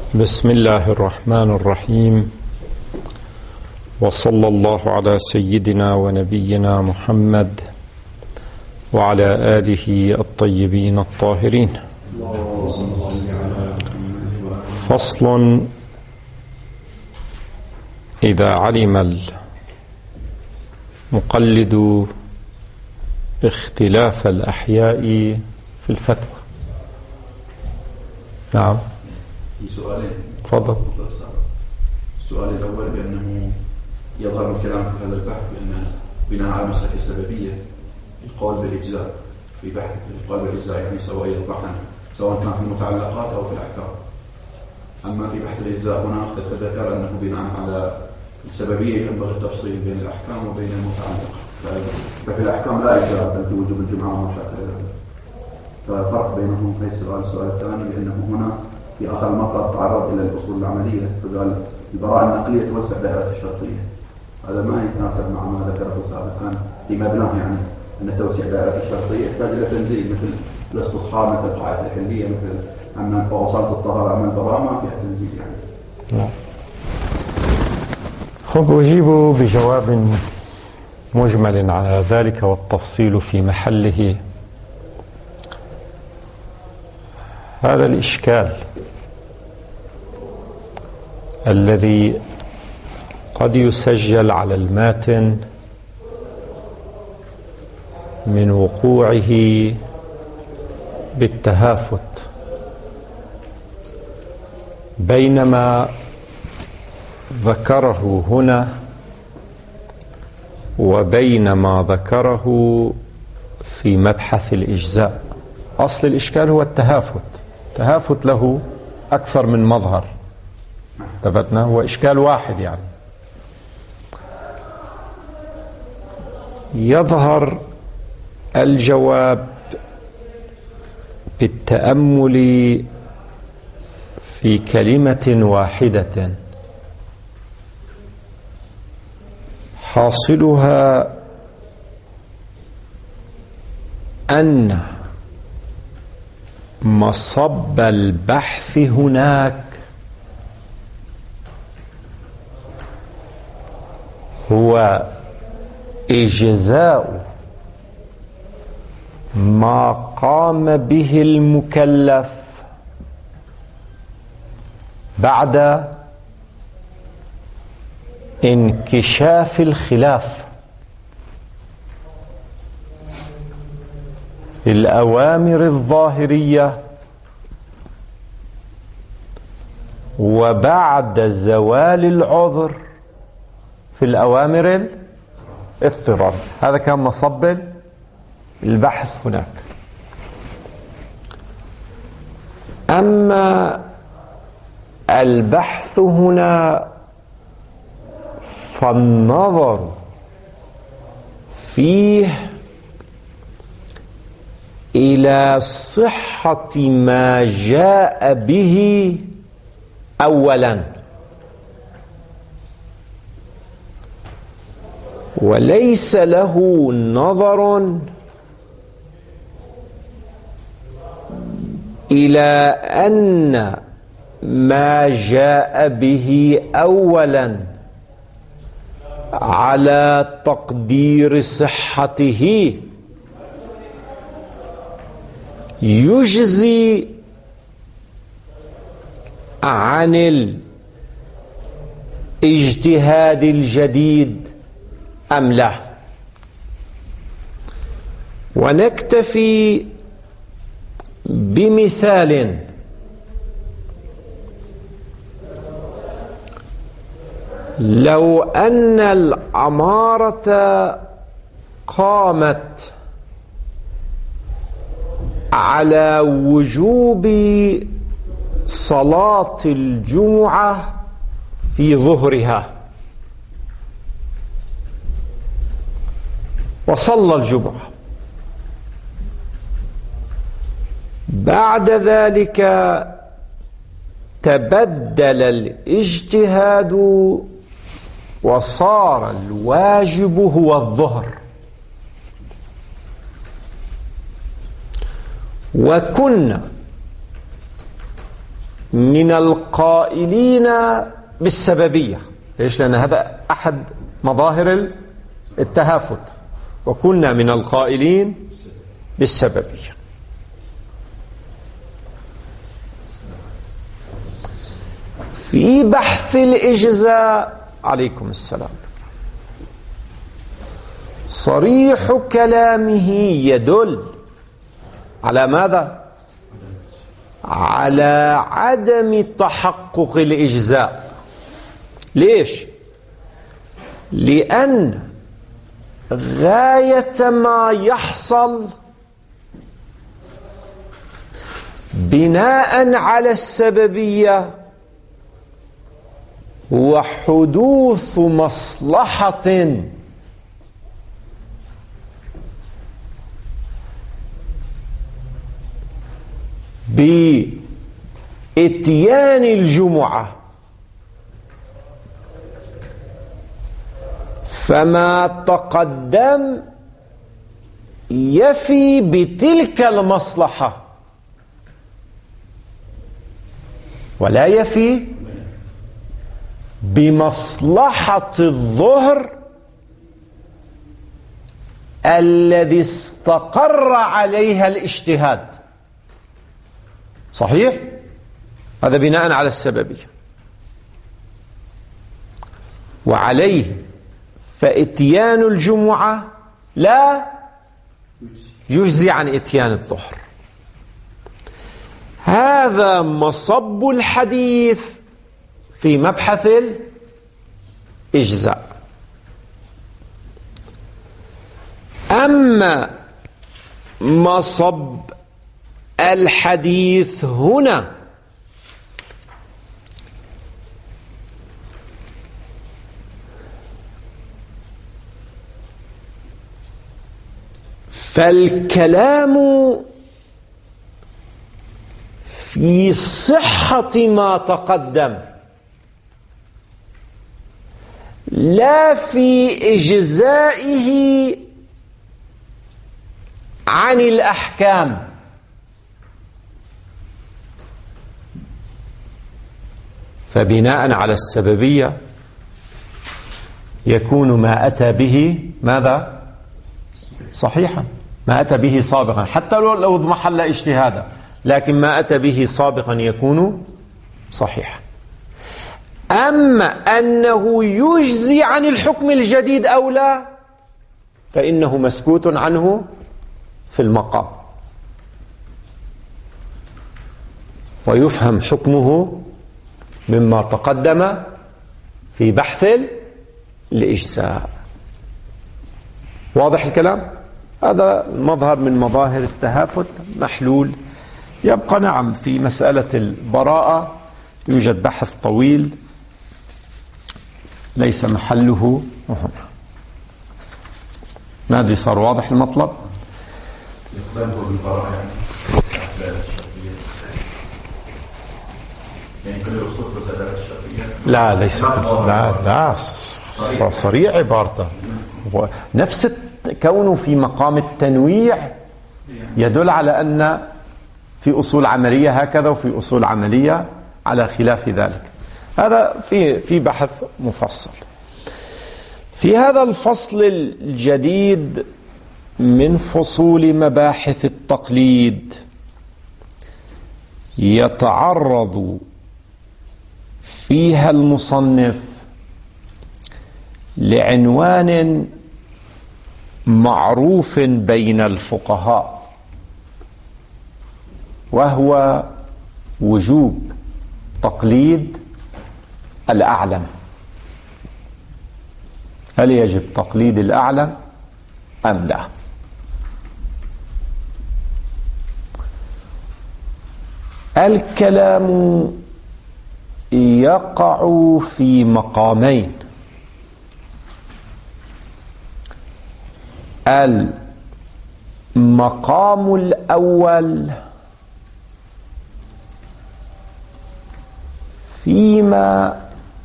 بسم الله الرحمن الرحيم، وصلى الله على سيدنا ونبينا محمد وعلى آله الطيبين الطاهرين. فصل: إذا علم المقلد اختلاف الأحياء في الفتوى. نعم، في سؤالين. تفضل. السؤال الأول بأنه يظهر الكلام في هذا البحث بأن بناء على مسألة السببية القول بالإجزاء في بحث القول بالإجزاء، يعني سواء كان في المتعلقات أو في الأحكام. أما في بحث الإجزاء هنا قد تذكر أنه بناء على السببية ينبغي التفصيل بين الأحكام وبين المتعلقات، ففي الأحكام لا إجزاء بل بوجوب الجمعة وما شابه ذلك. ففرق بينهم في السؤال الثاني لأنه هنا في آخر المطلب تعرض إلى الأصول العملية، فقال البراءة النقلية توسع دائرة الشرطية. هذا ما يتناسب مع ما ذكره سابقا في مبناه، يعني أن توسيع دائرة الشرطية يحتاج إلى تنزيل مثل الاستصحاب، مثل القاعدة الحلية، مثل أما وصلت الطهارة أما البراءة ما فيها تنزيل يعني. خب، أجيب بجواب مجمل على ذلك والتفصيل في محله. هذا الإشكال الذي قد يسجل على الماتن من وقوعه بالتهافت بين ما ذكره هنا وبين ما ذكره في مبحث الإجزاء. أصل الإشكال هو التهافت له أكثر من مظهر، ثبتنا هو إشكال واحد. يعني يظهر الجواب بالتأمل في كلمة واحدة حاصلها أن مصب البحث هناك هو إجزاء ما قام به المكلف بعد انكشاف الخلاف في الأوامر الظاهرية وبعد زوال العذر في الأوامر الاضطرار. هذا كان مصب البحث هناك. أما البحث هنا فالنظر فيه إلى صحة ما جاء به أولا، وليس له نظر إلى أن ما جاء به أولا على تقدير صحته يجزي عن الاجتهاد الجديد أم لا. ونكتفي بمثال. لو أن الأمارة قامت على وجوب صلاة الجمعة في ظهرها وصلى الجمعة، بعد ذلك تبدل الاجتهاد وصار الواجب هو الظهر، وكنا من القائلين بالسببية. ليش؟ لأن هذا أحد مظاهر التهافت، وكنا من القائلين بالسببية. في بحث الإجزاء عليكم السلام صريح كلامه يدل على ماذا؟ على عدم تحقق الإجزاء. ليش؟ لأن غاية ما يحصل بناء على السببية هو حدوث مصلحة بإتيان الجمعة، فما تقدم يفي بتلك المصلحة ولا يفي بمصلحة الظهر الذي استقر عليها الاجتهاد. صحيح؟ هذا بناء على السببية، وعليه فإتيان الجمعة لا يجزي عن إتيان الظهر. هذا مصب الحديث في مبحث الإجزاء. أما مصب الحديث هنا فالكلام في صحة ما تقدم لا في إجزائه عن الأحكام. فبناء على السببية يكون ما أتى به ماذا؟ صحيحا، ما أتى به سابقا حتى لو اضمحل اجتهادا، لكن ما أتى به سابقا يكون صحيحا. أما أنه يجزي عن الحكم الجديد أو لا فإنه مسكوت عنه في المقام، ويفهم حكمه مما تقدم في بحث الإجزاء. واضح الكلام؟ هذا مظهر من مظاهر التهافت محلول. يبقى نعم في مسألة البراءة يوجد بحث طويل ليس محله هنا. ما أدري صار واضح المطلب؟ يقبله بالبراءة يعني كل الأصول تزادات الشرطية؟ لا ليس لا صريح عبارته. نفس كونه في مقام التنويع يدل على أن في أصول عملية هكذا وفي أصول عملية على خلاف ذلك. هذا في بحث مفصل. في هذا الفصل الجديد من فصول مباحث التقليد يتعرض فيها المصنف لعنوان معروف بين الفقهاء، وهو وجوب تقليد الأعلم. هل يجب تقليد الأعلم أم لا؟ الكلام يقع في مقامين: المقام الأول فيما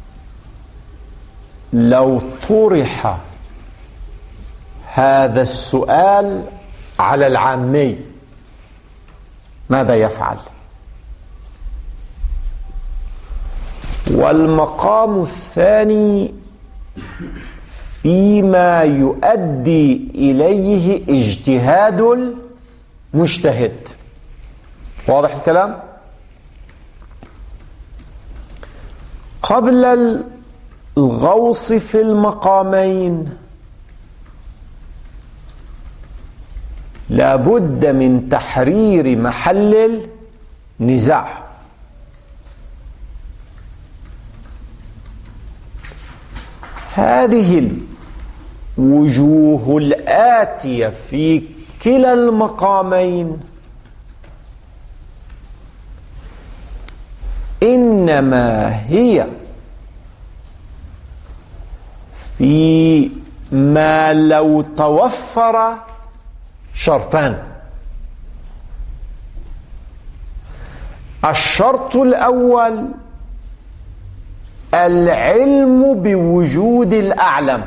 لو طرح هذا السؤال على العامي ماذا يفعل؟ والمقام الثاني فيما يؤدي إليه اجتهاد المجتهد. واضح الكلام؟ قبل الغوص في المقامين لابد من تحرير محل النزاع. هذه الوجوه الآتية في كلا المقامين إنما هي في ما لو توفر شرطان: الشرط الأول العلم بوجود الأعلم،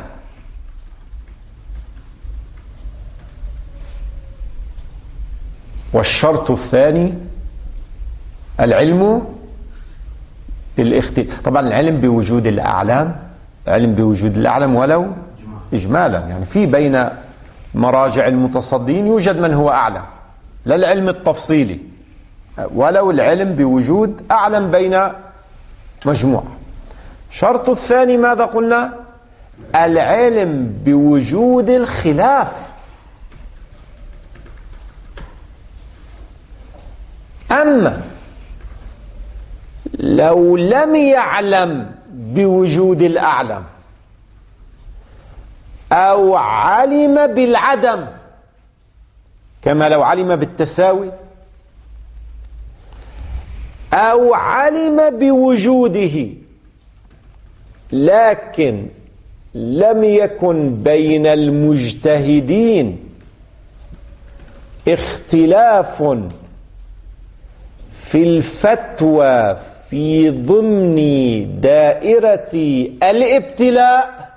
والشرط الثاني العلم بالاختلاف. طبعا العلم بوجود الأعلام، علم بوجود الأعلم ولو إجمالا، يعني في بين مراجع المتصدين يوجد من هو أعلم، لا العلم التفصيلي، ولو العلم بوجود أعلم بين مجموعة. الشرط الثاني ماذا قلنا؟ العلم بوجود الخلاف. أما لو لم يعلم بوجود الأعلم أو علم بالعدم، كما لو علم بالتساوي أو علم بوجوده لكن لم يكن بين المجتهدين اختلاف في الفتوى في ضمن دائرة الابتلاء،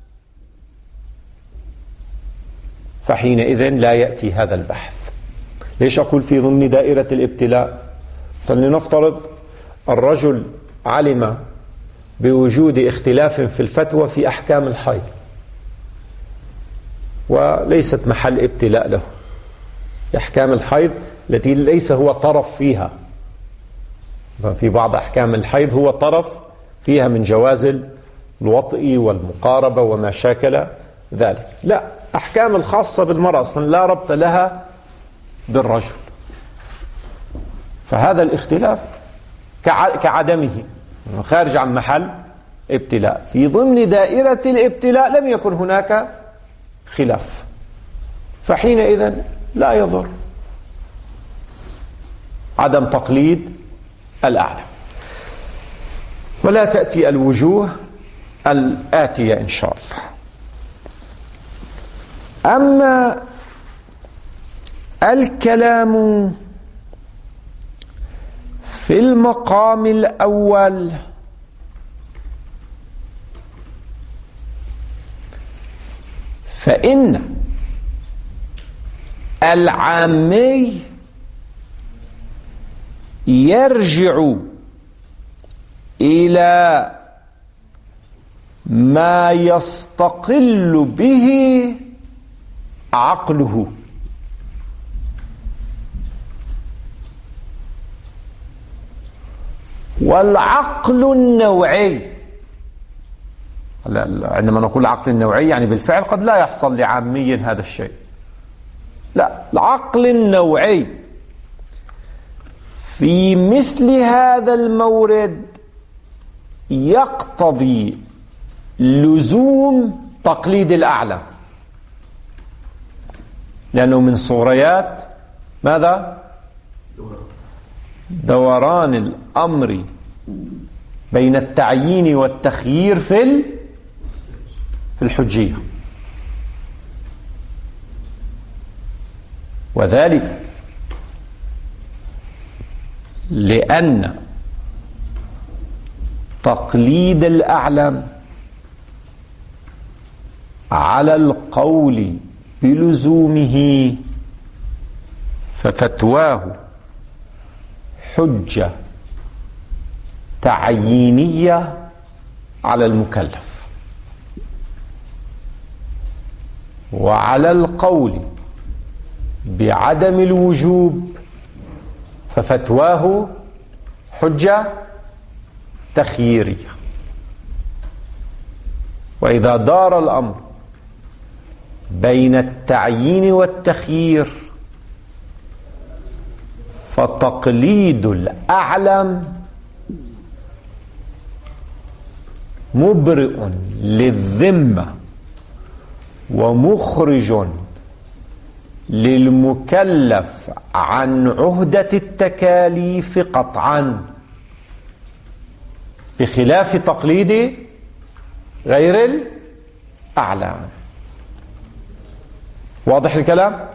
فحينئذ لا يأتي هذا البحث. ليش أقول في ضمن دائرة الابتلاء؟ فلنفترض الرجل علم بوجود اختلاف في الفتوى في أحكام الحيض وليست محل ابتلاء له، أحكام الحيض التي ليس هو طرف فيها. في بعض أحكام الحيض هو طرف فيها من جواز الوطء والمقاربة وما شاكل ذلك، لا، أحكام الخاصة بالمرأة أصلا لا ربط لها بالرجل، فهذا الاختلاف كعدمه خارج عن محل ابتلاء. في ضمن دائرة الابتلاء لم يكن هناك خلاف، فحينئذ لا يضر عدم تقليد الأعلى. ولا تأتي الوجوه الآتية إن شاء الله. أما الكلام في المقام الأول فإن العامي يرجع إلى ما يستقل به عقله، والعقل النوعي، عندما نقول العقل النوعي يعني بالفعل قد لا يحصل لعامي هذا الشيء، لا، العقل النوعي في مثل هذا المورد يقتضي لزوم تقليد الأعلى، لأنه من صوريات ماذا؟ دوران الأمر بين التعيين والتخيير في الحجية. وذلك لأن تقليد الأعلم على القول بلزومه ففتواه حجة تعيينية على المكلف. وعلى القول بعدم الوجوب ففتواه حجة تخييرية. وإذا دار الأمر بين التعيين والتخيير فتقليد الأعلم مبرئ للذمة ومخرج للمكلف عن عهدة التكاليف قطعا، بخلاف تقليد غير الأعلام. واضح الكلام؟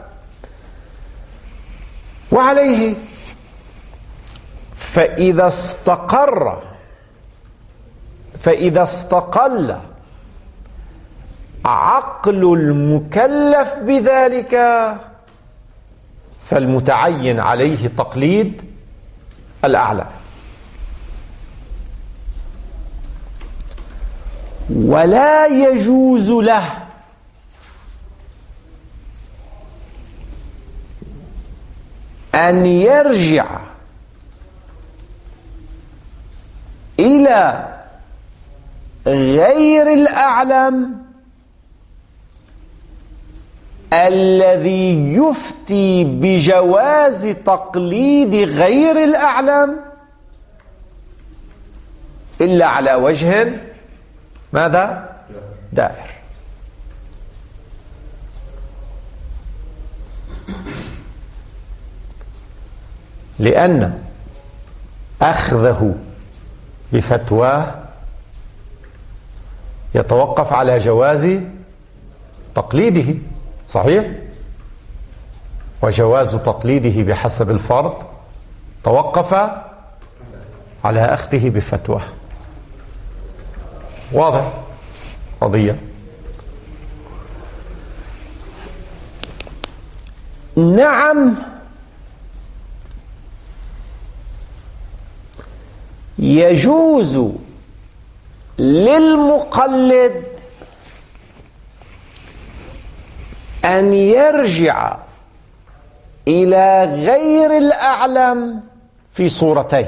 وعليه فإذا استقل عقل المكلف بذلك فالمتعين عليه تقليد الأعلى، ولا يجوز له أن يرجع إلى غير الأعلم الذي يفتي بجواز تقليد غير الأعلم إلا على وجه ماذا؟ دائر. لأن أخذه بفتواه يتوقف على جواز تقليده، صحيح؟ وجواز تقليده بحسب الفرض توقف على أخذه بفتواه. واضح قضية؟ نعم، يجوز للمقلد أن يرجع إلى غير الأعلم في صورتين.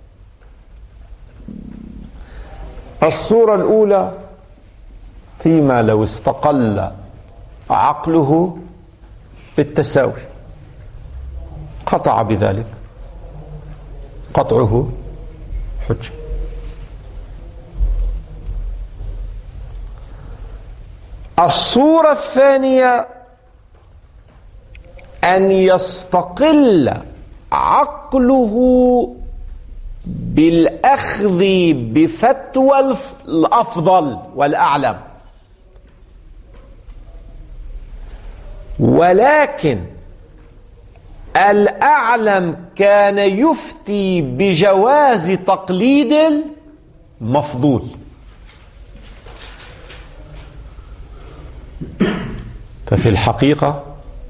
الصورة الأولى فيما لو استقل عقله بالتساوي قطع بذلك، قطعه حجة. الصورة الثانية أن يستقل عقله بالأخذ بفتوى الأفضل والأعلم، ولكن الأعلم كان يفتي بجواز تقليد المفضول، ففي الحقيقة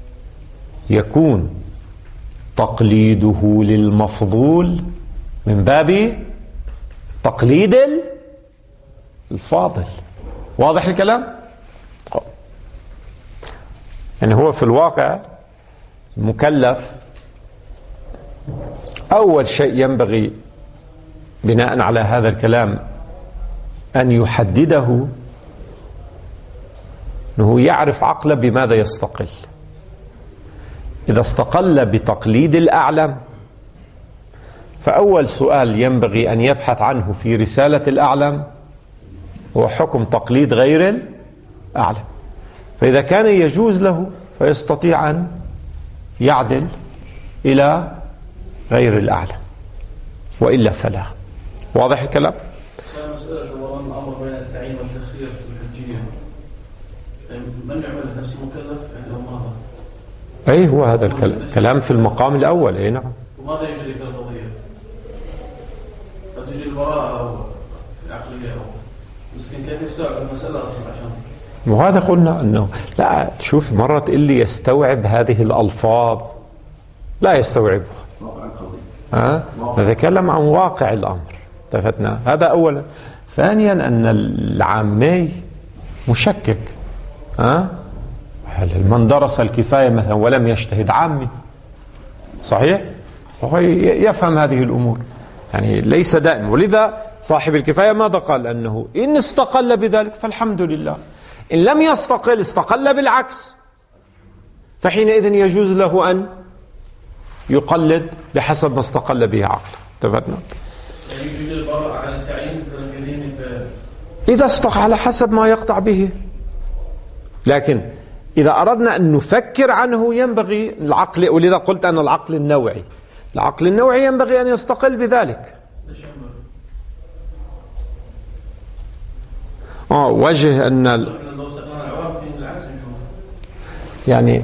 يكون تقليده للمفضول من باب تقليد الفاضل. واضح الكلام؟ يعني هو في الواقع المكلف أول شيء ينبغي بناء على هذا الكلام أن يحدده، أنه يعرف عقله بماذا يستقل. إذا استقل بتقليد الأعلم فأول سؤال ينبغي أن يبحث عنه في رسالة الأعلم هو حكم تقليد غير الأعلم. فإذا كان يجوز له فيستطيع أن يعدل إلى غير الأعلم، وإلا فلا. واضح الكلام؟ مسألة الأمر بين التعيين والتخيير في الحجية، من يعمل نفسه مكلف يعني أو ماذا؟ أي هو هذا الكلام في المقام الأول. أي نعم. وماذا يجري في القضية؟ قد تجري البراءة أو العقلية أو مسكين كيف يستوعب المسألة أصلا عشان؟ وهذا قلنا أنه لا، تشوف مرة تقول لي يستوعب هذه الألفاظ، لا يستوعبها. نتكلم عن واقع الأمر. اتفقنا؟ هذا أولا. ثانيا أن العامي مشكك. من درس الكفاية مثلا ولم يجتهد عامي، صحيح؟ يفهم هذه الأمور، يعني ليس دائما. ولذا صاحب الكفاية ماذا قال؟ أنه إن استقل بذلك فالحمد لله، إن لم يستقل استقل بالعكس، فحينئذ يجوز له أن يقلد بحسب ما استقل به عقله. اتفقنا؟ يجوز البراءة على التعيين إذا استقل على حسب ما يقطع به. لكن إذا أردنا أن نفكر عنه ينبغي العقل، ولذا قلت أن العقل النوعي ينبغي أن يستقل بذلك. وجه أن يعني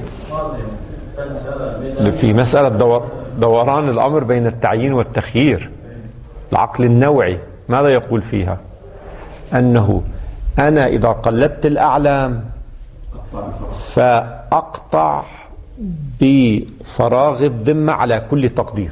في مسألة دوران الأمر بين التعيين والتخيير، العقل النوعي ماذا يقول فيها؟ أنه أنا إذا قلدت الأعلام فأقطع بفراغ الذمة على كل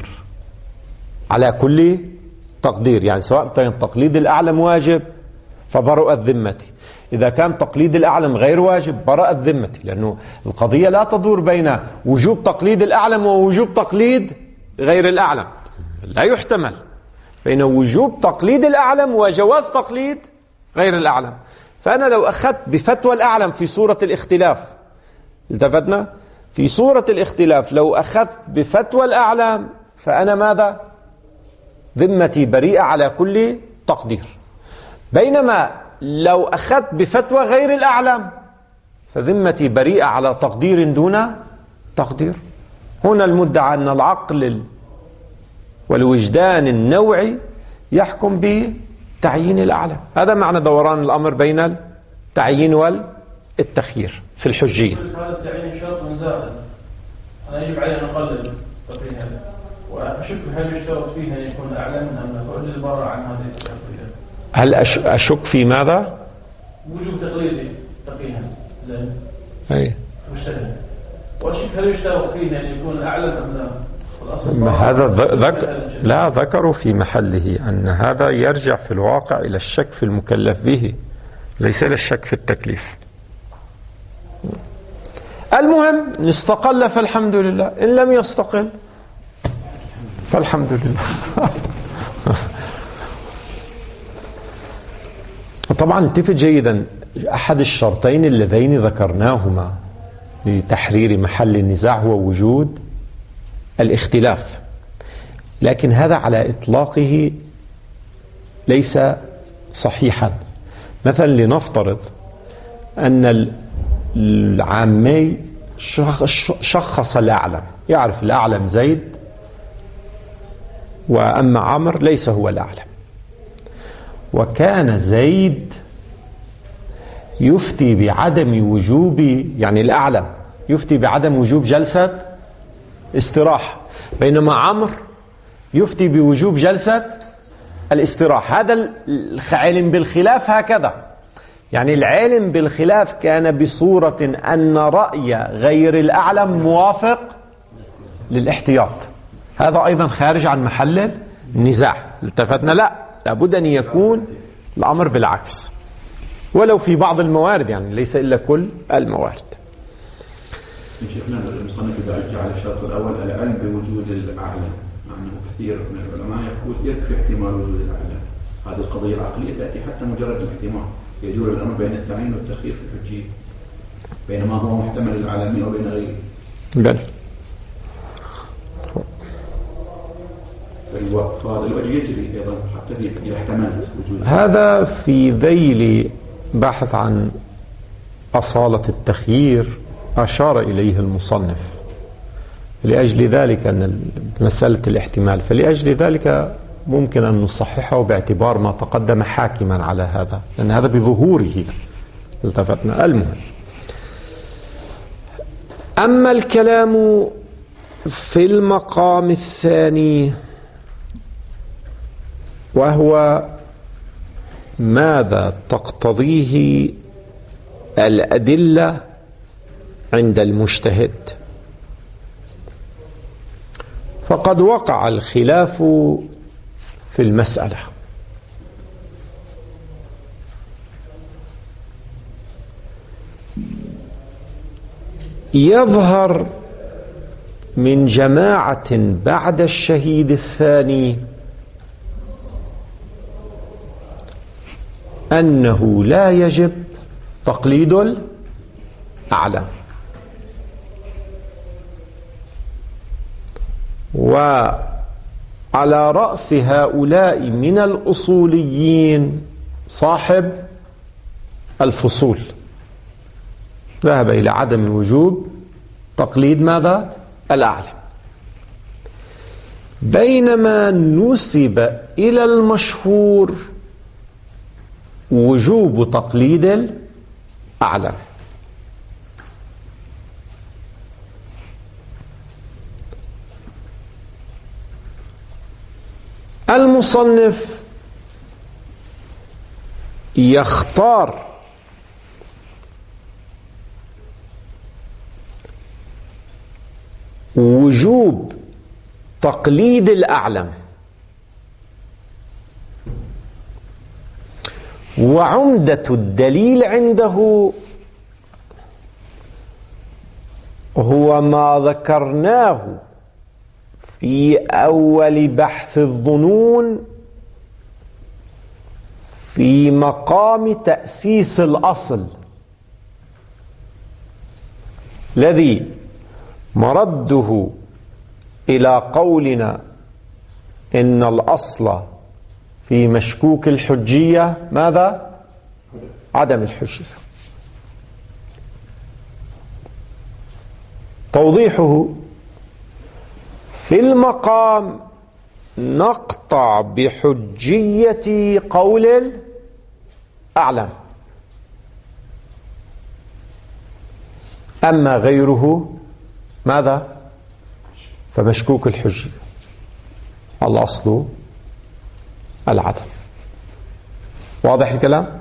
تقدير، يعني سواء كان تقليد الأعلم واجب فبرأت ذمتي، إذا كان تقليد الأعلم غير واجب برأت ذمتي، لأنه القضية لا تدور بين وجوب تقليد الأعلم ووجوب تقليد غير الأعلم، لا يحتمل بين وجوب تقليد الأعلم وجواز تقليد غير الأعلم. فأنا لو أخذت بفتوى الأعلم في صورة الاختلاف، التفتنا في صورة الاختلاف، لو أخذت بفتوى الأعلم فأنا ماذا؟ ذمتي بريئة على كل تقدير. بينما لو أخذت بفتوى غير الأعلم فذمتي بريئة على تقدير دون تقدير. هنا المدعى أن العقل والوجدان النوعي يحكم بتعيين الأعلم. هذا معنى دوران الأمر بين التعيين والتخيير في الحجية. هذا التعيين شرط زائد، أنا يجب علي أن أقلد تقريبا، وأشك هل يشترط فيه أن يكون أعلم أم لا، فأقول البراءة عن هذه التقريبا. هل أشك في ماذا؟ وجوب تقليدي تقييدا زين. أي. مجتهد. وأشك هل يشترط فيه أن يكون أعلم أم لا. هذا لا ذكروا في محله أن هذا يرجع في الواقع إلى الشك في المكلف به، ليس إلى الشك في التكليف. المهم إن استقل فالحمد لله، إن لم يستقل فالحمد لله. طبعا التفت جيدا، أحد الشرطين اللذين ذكرناهما لتحرير محل النزاع هو وجود الاختلاف، لكن هذا على إطلاقه ليس صحيحا. مثلا لنفترض أن العامي شخص الأعلم، يعرف الأعلم زيد وأما عمر ليس هو الأعلم، وكان زيد يفتي بعدم وجوب، يعني الأعلم يفتي بعدم وجوب جلسة استراحة، بينما عمرو يفتي بوجوب جلسة الاستراحة. هذا العلم بالخلاف هكذا، يعني العلم بالخلاف كان بصورة أن رأي غير الأعلم موافق للاحتياط. هذا أيضا خارج عن محل النزاع. التفتنا لا، لابد أن يكون الأمر بالعكس، ولو في بعض الموارد، يعني ليس إلا كل الموارد. شيخنا المصنف إذا أرجع على الشرط الأول العلم بوجود الأعلم، مع أنه كثير من العلماء يقول يكفي احتمال وجود الأعلم. هذه القضية العقلية تأتي حتى مجرد الاحتمال، يدور الأمر بين التعيين والتخيير في الحجية، بينما هو محتمل للعالمين وبين غيره. بل فهذا الوجه يجري أيضا حتى إذا احتملت وجود هذا في ذيل بحث عن أصالة التخيير أشار إليه المصنف، لأجل ذلك أن مسألة الاحتمال، فلأجل ذلك ممكن أن نصححه باعتبار ما تقدم حاكما على هذا، لأن هذا بظهوره التفتنا. المهم، أما الكلام في المقام الثاني وهو ماذا تقتضيه الأدلة عند المجتهد، فقد وقع الخلاف في المسألة. يظهر من جماعة بعد الشهيد الثاني أنه لا يجب تقليد الأعلم، وعلى رأس هؤلاء من الأصوليين صاحب الفصول ذهب إلى عدم وجوب تقليد ماذا؟ الأعلم، بينما نسب إلى المشهور وجوب تقليد الأعلم. المصنف يختار وجوب تقليد الأعلم، وعمدة الدليل عنده هو ما ذكرناه في أول بحث الظنون في مقام تأسيس الأصل، الذي مرده إلى قولنا إن الأصل في مشكوك الحجية ماذا؟ عدم الحجية. توضيحه في المقام نقطع بحجية قول الأعلم، أما غيره ماذا؟ فمشكوك الحجية، الأصل العدم. واضح الكلام؟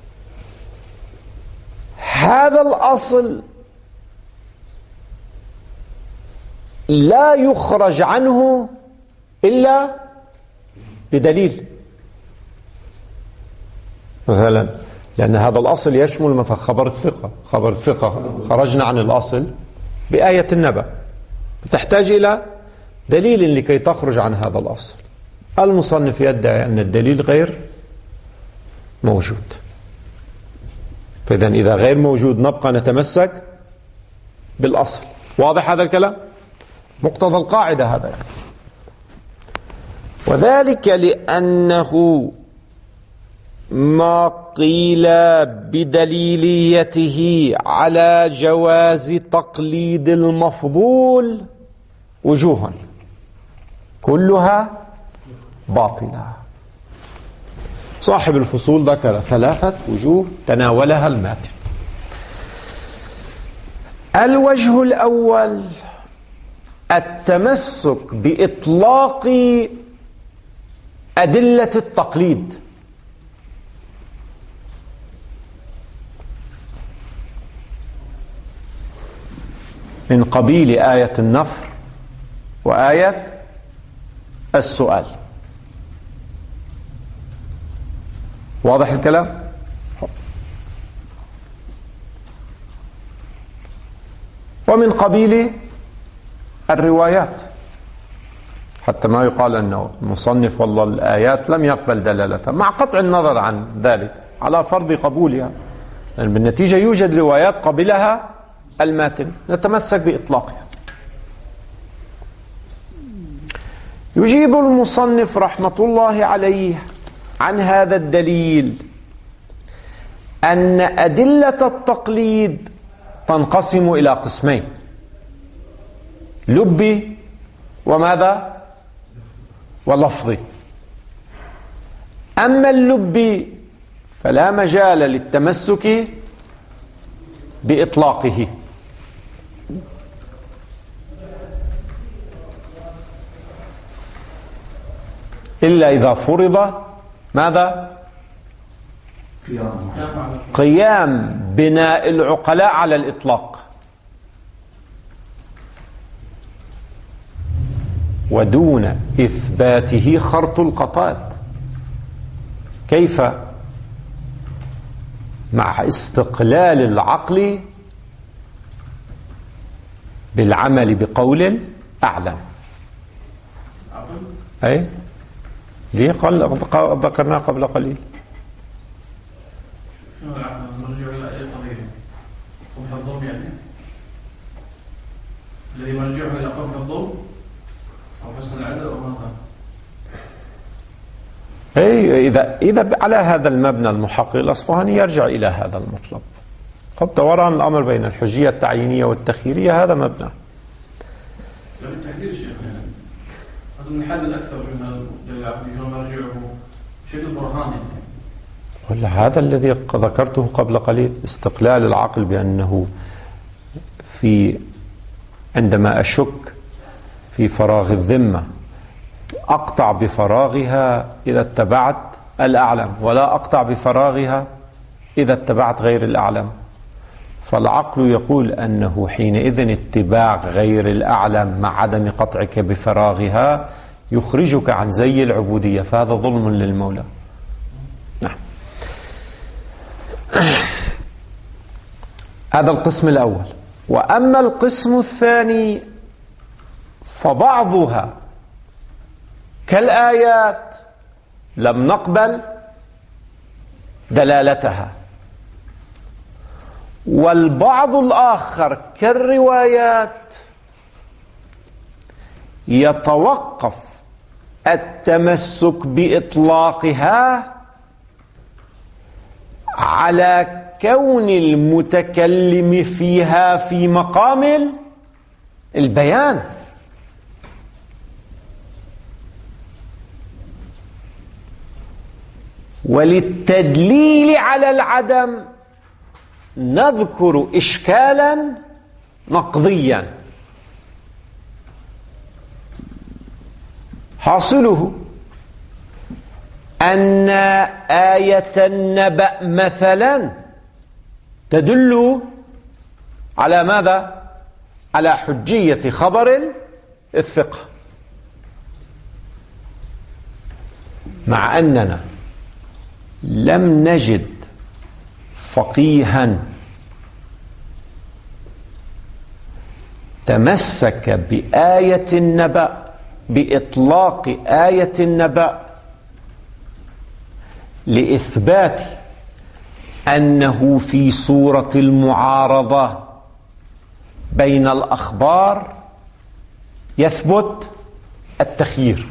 هذا الأصل لا يخرج عنه إلا بدليل، مثلا لأن هذا الأصل يشمل مثلا خبر الثقة. خبر الثقة خرجنا عن الأصل بآية النبأ، تحتاج إلى دليل لكي تخرج عن هذا الأصل. المصنف يدعي أن الدليل غير موجود، فإذا إذا غير موجود نبقى نتمسك بالأصل. واضح هذا الكلام؟ مقتضى القاعدة هذا يعني. وذلك لأنه ما قيل بدليليته على جواز تقليد المفضول وجوها كلها باطلة. صاحب الفصول ذكر 3 وجوه تناولها الماتن. الوجه الأول التمسك بإطلاق أدلة التقليد، من قبيل آية النفر وآية السؤال. واضح الكلام؟ ومن قبيل الروايات، حتى ما يقال أنه المصنف والله الآيات لم يقبل دلالتها، مع قطع النظر عن ذلك على فرض قبولها، لأن بالنتيجة يوجد روايات قبلها الماتن نتمسك بإطلاقها. يجيب المصنف رحمة الله عليه عن هذا الدليل أن أدلة التقليد تنقسم إلى قسمين: لبي وماذا؟ ولفظي. أما اللبي فلا مجال للتمسك بإطلاقه، إلا إذا فرض ماذا؟ قيام بناء العقلاء على الإطلاق، ودون إثباته خرط القطاد. كيف مع استقلال العقل بالعمل بقول الأعلم. أي ليه ذكرناه قبل قليل. شنو العقل؟ مرجع إلى أي قضية؟ قبح الظلم يعني؟ الذي مرجعه إلى قبح الظلم أو حسن العدل أو ماذا؟ أي إذا على هذا المبنى المحقق الأصفهاني يرجع إلى هذا المطلب. قد دوران الأمر بين الحجية التعيينية والتخييرية هذا مبنى. بالتحديد شيخنا لازم نحدد أكثر من العقل شلون مرجعه بشكل برهاني. ولا هذا الذي ذكرته قبل قليل، استقلال العقل بأنه عندما أشك في فراغ الذمة أقطع بفراغها إذا اتبعت الأعلم، ولا أقطع بفراغها إذا اتبعت غير الأعلم. فالعقل يقول أنه حينئذ اتباع غير الأعلم مع عدم قطعك بفراغها يخرجك عن زي العبودية، فهذا ظلم للمولى. نعم. هذا القسم الأول. وأما القسم الثاني فبعضها كالآيات لم نقبل دلالتها، والبعض الآخر كالروايات يتوقف التمسك بإطلاقها على كون المتكلم فيها في مقام البيان. وللتدليل على العدم نذكر إشكالا نقضيا حاصله أن آية النبأ مثلا تدل على ماذا؟ على حجية خبر الثقة، مع أننا لم نجد فقيها تمسك بآية النبأ بإطلاق آية النبأ لإثبات أنه في صورة المعارضة بين الأخبار يثبت التخيير.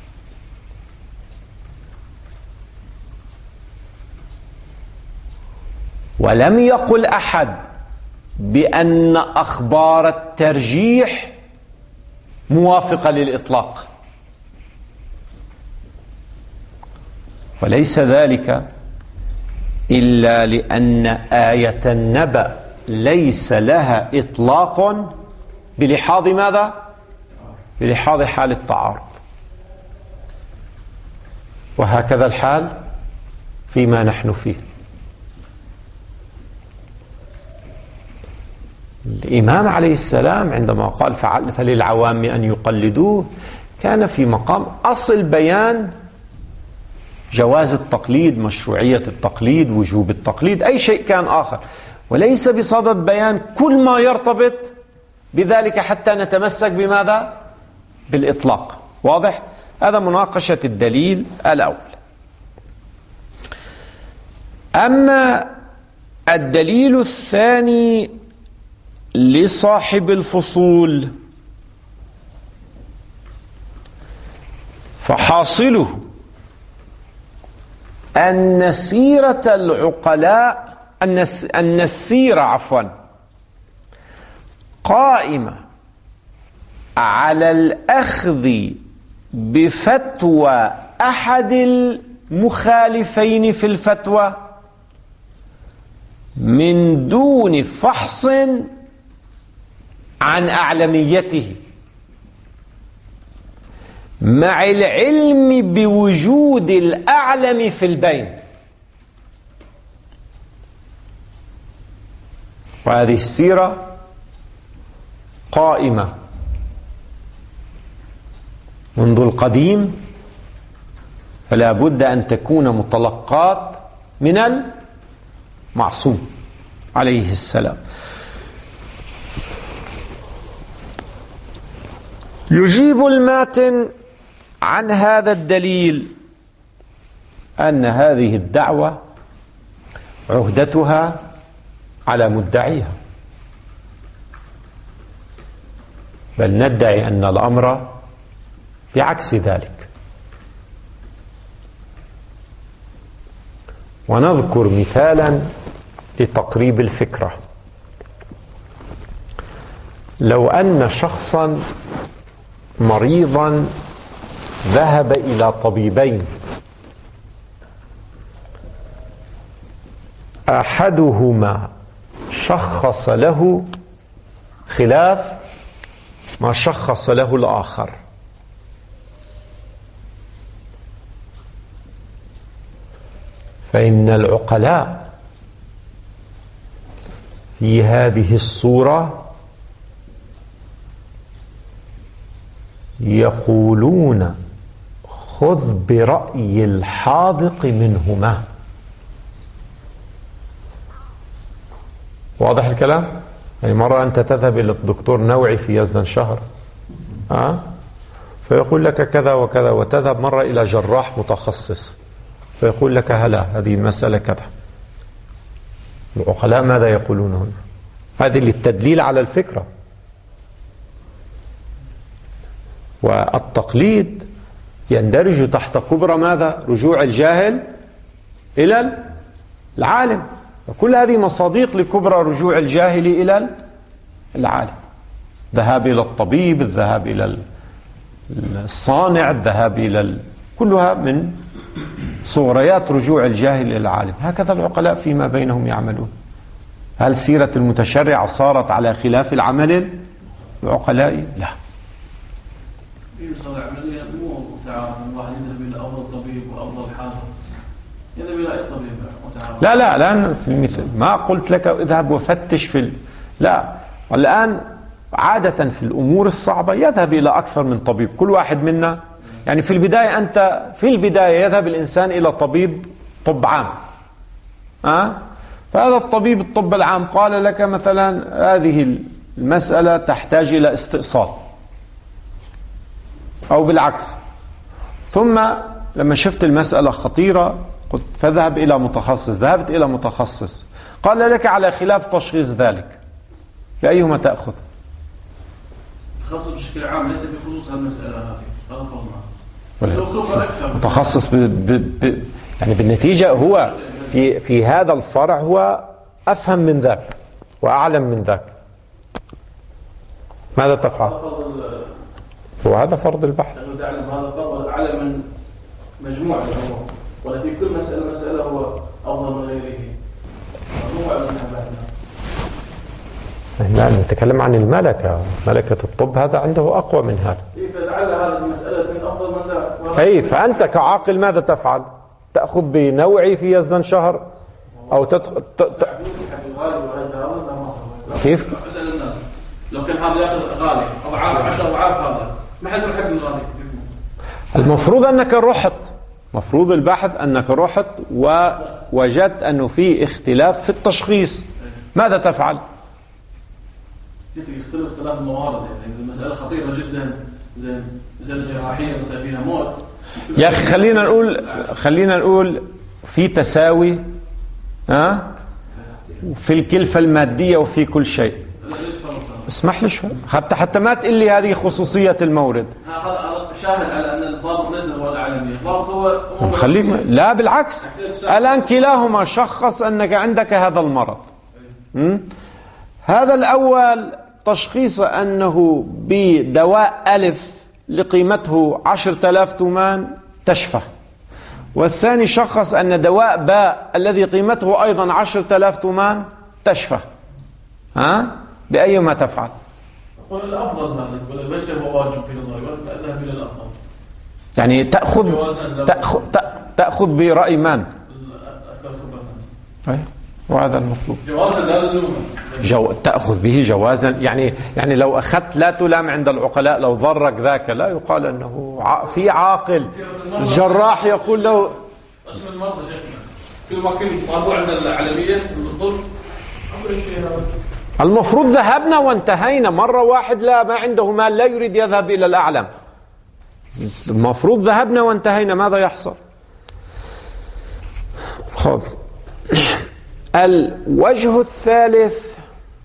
ولم يقل أحد بأن أخبار الترجيح موافقة للإطلاق، وليس ذلك إلا لأن آية النبأ ليس لها إطلاق بلحاظ ماذا؟ بلحاظ حال التعارض. وهكذا الحال فيما نحن فيه. الإمام عليه السلام عندما قال فللعوام أن يقلدوه كان في مقام أصل بيان جواز التقليد، مشروعية التقليد، وجوب التقليد، أي شيء كان آخر، وليس بصدد بيان كل ما يرتبط بذلك حتى نتمسك بماذا؟ بالإطلاق. واضح؟ هذا مناقشة الدليل الأول. أما الدليل الثاني لصاحب الفصول فحاصله أن سيرة العقلاء أن السيرة قائمة على الأخذ بفتوى أحد المخالفين في الفتوى من دون فحص عن أعلميته، مع العلم بوجود الأعلم في البين. وهذه السيرة قائمة منذ القديم، فلا بد أن تكون متلقات من المعصوم عليه السلام. يجيب الماتن عن هذا الدليل أن هذه الدعوة عهدتها على مدعيها، بل ندعي أن الأمر بعكس ذلك. ونذكر مثالا لتقريب الفكرة. لو أن شخصا مريضا ذهب إلى طبيبين، أحدهما شخص له خلاف ما شخص له الآخر، فإن العقلاء في هذه الصورة يقولون خذ برأي الحاذق منهما. واضح الكلام؟ يعني مرة أنت تذهب إلى الدكتور نوعي في يزدن شهر فيقول لك كذا وكذا، وتذهب مرة إلى جراح متخصص فيقول لك هلا هذه المسألة كذا. العقلاء ماذا يقولون هنا؟ هذه للتدليل على الفكرة. والتقليد يندرج تحت كبرى ماذا؟ رجوع الجاهل إلى العالم. وكل هذه مصادق لكبرى رجوع الجاهل إلى العالم. الذهاب إلى الطبيب، الذهاب إلى الصانع، الذهاب إلى كلها من صغريات رجوع الجاهل إلى العالم. هكذا العقلاء فيما بينهم يعملون. هل سيرة المتشرع صارت على خلاف العمل العقلاء؟ لا. صار عمليا مو متعارض، الواحد يذهب إلى أفضل طبيب وأفضل حاضر، يذهب إلى أي طبيب متعارض. لا الآن في المثال ما قلت لك اذهب وفتش لا، الآن عادة في الأمور الصعبة يذهب إلى أكثر من طبيب. كل واحد منا يعني في البداية يذهب الإنسان إلى طب عام. فهذا الطبيب الطب العام قال لك مثلا هذه المسألة تحتاج إلى استئصال أو بالعكس، ثم لما شفت المسألة خطيرة قلت فذهب إلى متخصص، ذهبت إلى متخصص قال لك على خلاف تشخيص ذلك، بأيهما تأخذ؟ متخصص بشكل عام ليس بخصوص هالمسألة هذه، هذا متخصص يعني بالنتيجة هو في هذا الفرع هو أفهم من ذاك وأعلم من ذاك. ماذا تفعل؟ وهذا فرض البحث. هذا فرض أعلى من مجموعة الأمور، ولكن كل مسألة هو أفضل من غيره. مجموعة من حباتنا. لا نتكلم عن ملكة الطب، هذا عنده أقوى من هذا. فلعل هذه المسألة أفضل من ذا. أي فأنت كعاقل ماذا تفعل؟ تأخذ بنوعي في يزدن شهر أو كيف؟ أسأل الناس لو كان هذا يأخذ غالي أضعاف 10 أضعاف هذا ما حد يحب الغالي. المفروض أنك رحت، مفروض البحث أنك رحت ووجدت أنه في اختلاف في التشخيص، ماذا تفعل؟ يختلف اختلاف الموارد، يعني المسألة خطيرة جدا زي الجراحية مثلا فيها موت. يا أخي خلينا نقول في تساوي في الكلفة المادية وفي كل شيء. اسمح لي شوي حتى ما تقول لي هذه خصوصية المورد. هذا شاهد على أن الضابط ليس هو الأعلمية، الضابط هو خليك لا بالعكس، الآن كلاهما شخص أنك عندك هذا المرض. هذا الأول تشخيص أنه بدواء ألف لقيمته 10,000 تومان تشفى، والثاني شخص أن دواء باء الذي قيمته أيضا 10,000 تومان تشفى. بأيهما تفعل؟ أقول الأفضل ذلك، ولا ليس هو واجب في نظري، ولا أذهب إلى الأفضل. يعني تأخذ برأي من؟ أكثر خبرة. وهذا المطلوب. جوازا لا لزوما. تأخذ به جوازا، يعني لو أخذت لا تلام عند العقلاء لو ضرك ذاك، لا يقال أنه في عاقل. الجراح يقول له اسم المرضى شيخنا كل ما كنت موضوع عند العالمية الطب المفروض ذهبنا وانتهينا مرة واحد لا ما عنده مال لا يريد يذهب إلى الأعلم، المفروض ذهبنا وانتهينا، ماذا يحصل؟ خب. الوجه الثالث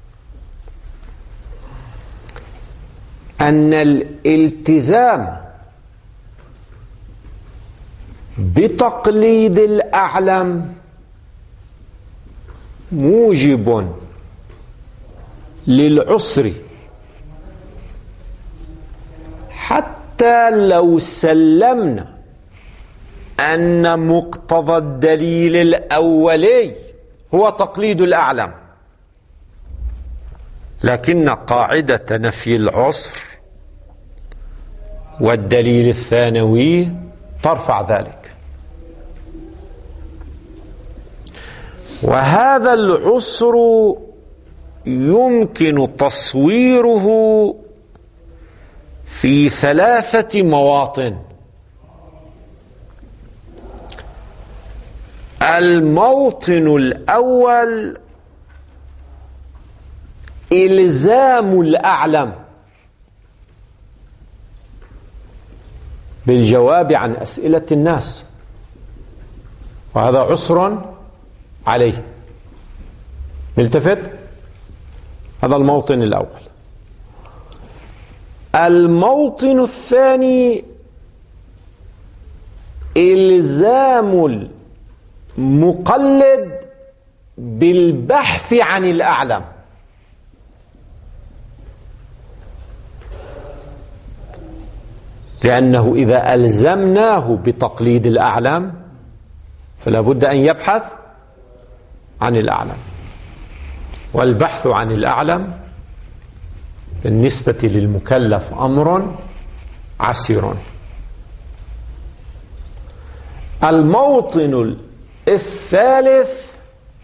أن الالتزام بتقليد الأعلم موجب للعسر، حتى لو سلمنا أن مقتضى الدليل الأولي هو تقليد الأعلم، لكن قاعدة نفي العسر والدليل الثانوي ترفع ذلك. وهذا العسر يمكن تصويره في 3 مواطن. الموطن الأول إلزام الأعلم بالجواب عن أسئلة الناس، وهذا عسر عليه. نلتفت، هذا الموطن الأول. الموطن الثاني إلزام المقلد بالبحث عن الأعلم، لأنه إذا ألزمناه بتقليد الأعلم فلا بد أن يبحث عن الأعلم، والبحث عن الأعلم بالنسبة للمكلف أمر عسير. الموطن الثالث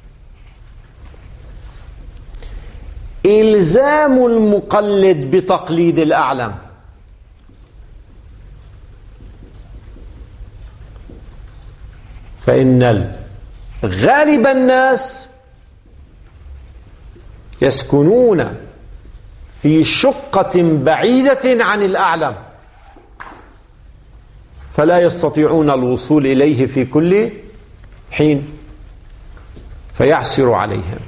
إلزام المقلد بتقليد الأعلم، فإن غالب الناس يسكنون في شقة بعيدة عن الأعلم، فلا يستطيعون الوصول إليه في كل حين، فيعسر عليهم.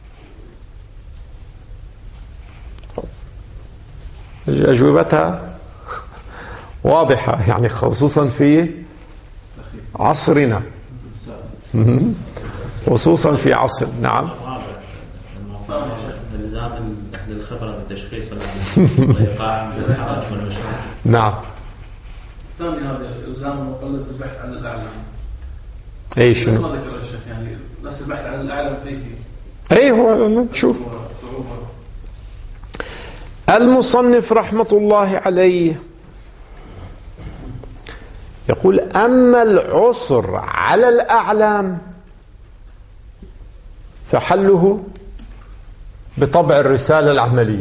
أجوبتها واضحة، يعني خصوصا في عصرنا، خصوصا في عصر. نعم. الزام أهل الخبرة بالتشخيص وإيقاع بالحرج والمشروع. نعم. الثاني هذا إلزام المقلد بالبحث عن الأعلم. أي شنو؟ ما ذكر الشيخ، يعني بس البحث عن الأعلم فيه. أي هو نشوف. المصنف رحمة الله عليه يقول: أما العسر على الأعلام فحله بطبع الرسالة العملية،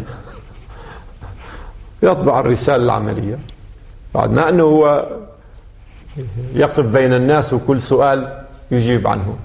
يطبع الرسالة العملية بعد ما أنه هو يقف بين الناس وكل سؤال يجيب عنه.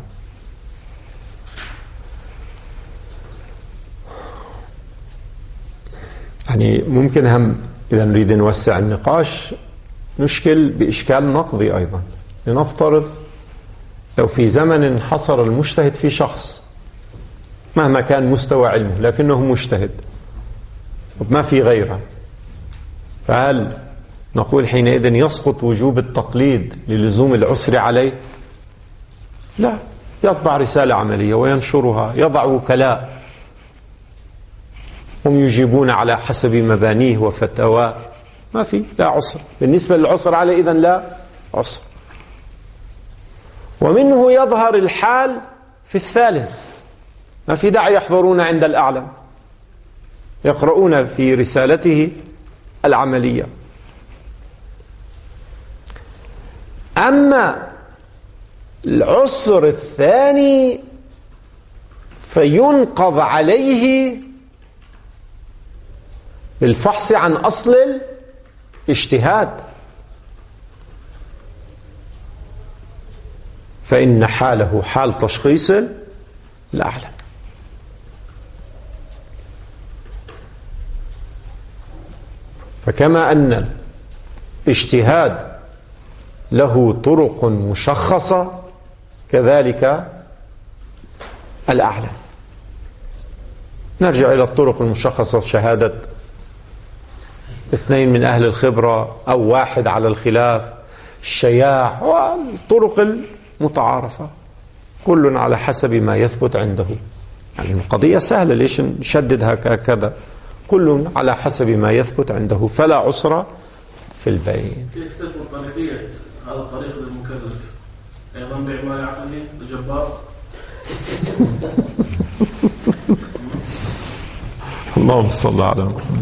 يعني ممكن هم إذا نريد نوسع النقاش نشكل بإشكال نقضي أيضا. لنفترض لو في زمن حصر المجتهد في شخص مهما كان مستوى علمه لكنه مجتهد وما في غيره، فهل نقول حينئذ يسقط وجوب التقليد للزوم العسر عليه؟ لا، يطبع رسالة عملية وينشرها، يضع وكلاء هم يجيبون على حسب مبانيه وفتاواه، ما في لا عسر. بالنسبة للعسر عليه إذن لا عسر. ومنه يظهر الحال في الثالث، ما في داعي يحضرون عند الأعلم، يقرؤون في رسالته العملية. أما العسر الثاني فينقض عليه بالفحص عن أصل الاجتهاد، فإن حاله حال تشخيص الأعلم. فكما أن الاجتهاد له طرق مشخصة كذلك الأعلم. نرجع إلى الطرق المشخصة، شهادة 2 من أهل الخبرة أو 1 على الخلاف، الشياع، والطرق المتعارفة، كل على حسب ما يثبت عنده. يعني القضية سهلة، ليش نشددها هكذا؟ كل على حسب ما يثبت عنده، فلا عسر في البين. كيف تثبت طريقية هذا الطريق للمكلف؟ أيضا بإعمال عقله الجبار. اللهم صل على محمد.